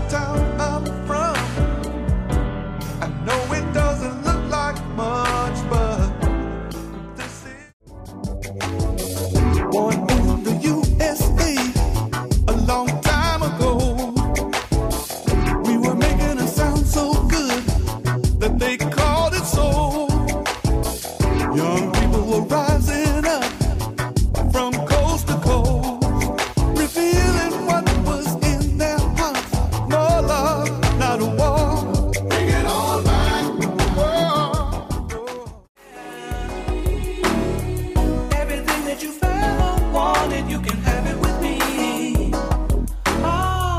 town I'm from. I know it doesn't look like much, but this is born in the USA a long time ago. We were making a sound so good that they called it soul. Young people were rising up from coast to coast, revealing what was in their hearts. More love, not a war. Bring it all back. Everything that you've ever wanted, you can have it with me. Oh,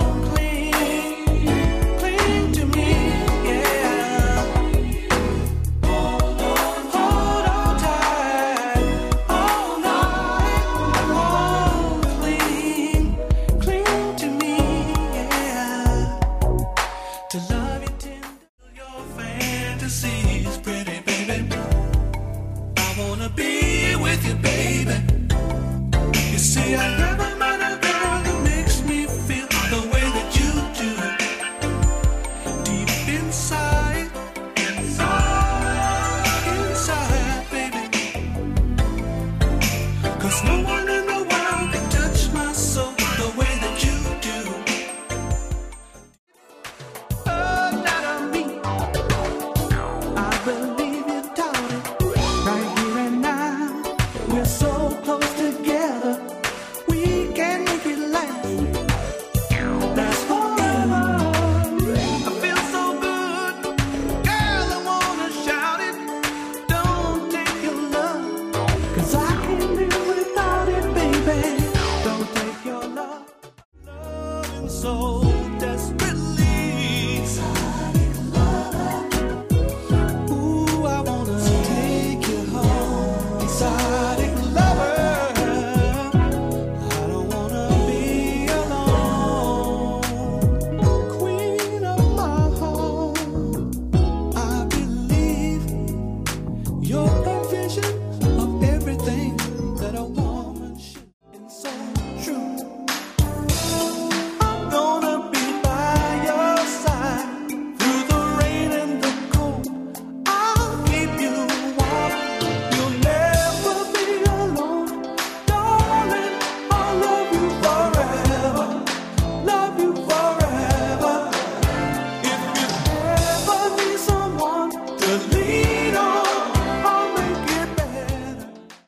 cling to me, yeah. Hold on tight, all night. Oh, cling to me, yeah. To love you tender, your fantasies, pretty baby. I wanna be with you, baby. You see, I never met a girl that makes me feel the way that you do. Deep inside, baby. 'Cause no one in the world can touch my soul the way that you do. Oh, not on me. I believe you taught it. Right here and now, we're so close together. We can make it last. That's forever. I feel so good, girl. I wanna shout it. Don't take your love, 'cause I can't live without it, baby. Don't take your love. Loving so desperately. Ooh, I wanna take you home, exotic lover. I don't wanna be alone, queen of my heart. I believe you're a vision of everything that a woman should. And so true. I'm gonna be by your side through the rain and the cold. I'll keep you warm. You'll never be alone, darling. I'll love you forever, love you forever. If you ever need someone to lean on, I'll make it better.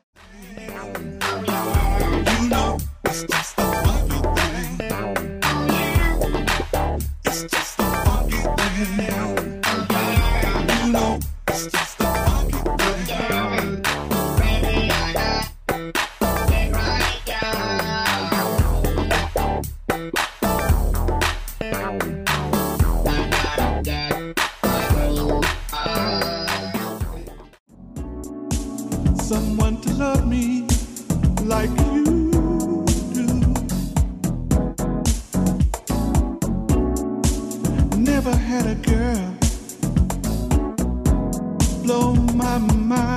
You know, it's just a funky thing. It's just a funky thing. You know, it's just a funky thing. Someone to love me like you do. Never had a girl blow my mind.